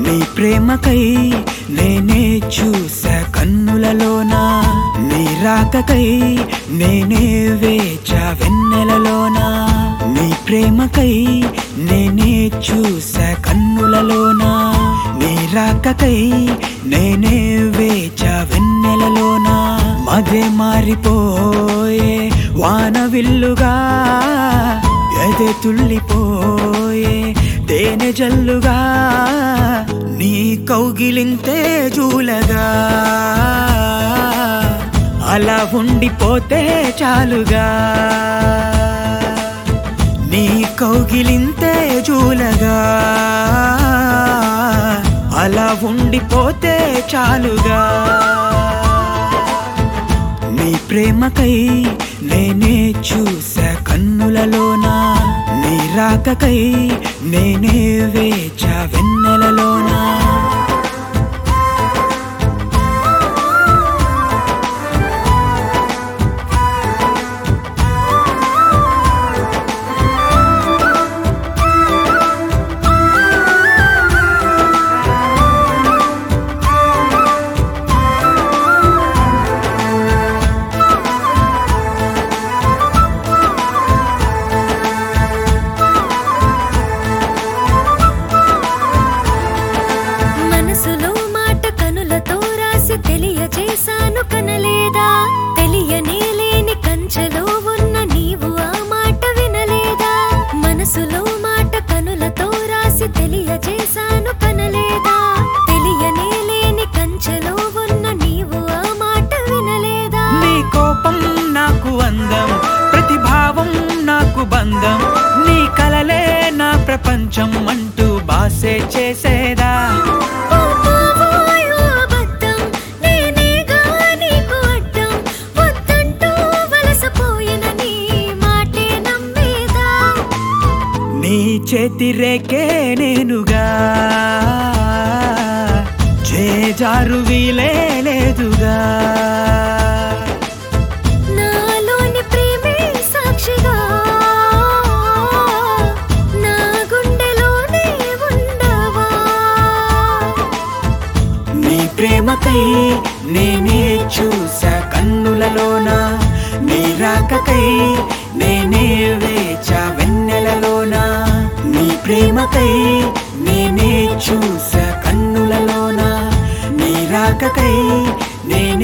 నీ ప్రేమకై నేనే చూసా కన్నులలోనా, నీ రాకకై నేనే వేచా వెన్నెలలోనా. నీ ప్రేమకై నేనే చూసా కన్నులలోనా, నీ రాకకై నేనే వేచా వెన్నెలలోనా. మదే మారిపోయే వానవిల్లుగా, ఎదే తుళ్ళిపోయే తేనె జల్లుగా, నీ కౌగిలింతే జూలగా, అలా ఉండిపోతే చాలుగా. నీ కౌగిలింతే జూలగా, అలా ఉండిపోతే చాలుగా. నీ ప్రేమకై నేనే చూసా కన్నులలోనా, నీ రాకకై నేనే వేచా వెన్నెలలోనా. తెలియజేశాను కనలేదా, తెలియనే లేని కంచెలో ఉన్న నీవు ఆ మాట వినలేదా. మనసులో మాట కనులతో రాసి తెలియజేశాను కనలేదా, తెలియనే లేని కంచెలో ఉన్న నీవు ఆ మాట వినలేదా. నీ కోపం నాకు అందం, ప్రతిభావం నాకు బంధం, నీ కలలే నా ప్రపంచం అంటూ బాసే చేసేదా. నీ చేతి రేకే నేనుగా, చేజారు వీలే లేదుగా. నాలోని ప్రేమే సాక్షిగా, నా గుండెలోనే ఉండవా. నీ ప్రేమకై నేనే చూసా కన్నులలోనా, నీ రాకకై నేనే వేచా వెన్నెలలోనా. నీ ప్రేమకై నేనే చూసా కన్నులలోనా, నీ రాకకై నేనే